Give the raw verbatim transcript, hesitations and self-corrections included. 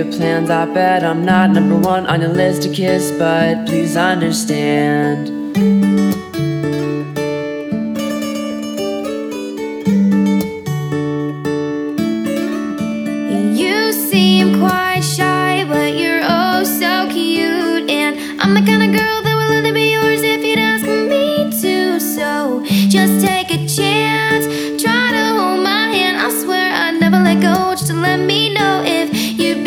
your plans. I bet I'm not number one on your list to kiss, but please understand. You seem quite shy, but you're oh so cute. And I'm the kind of girl that will only be yours if you'd ask me to. So just take a chance.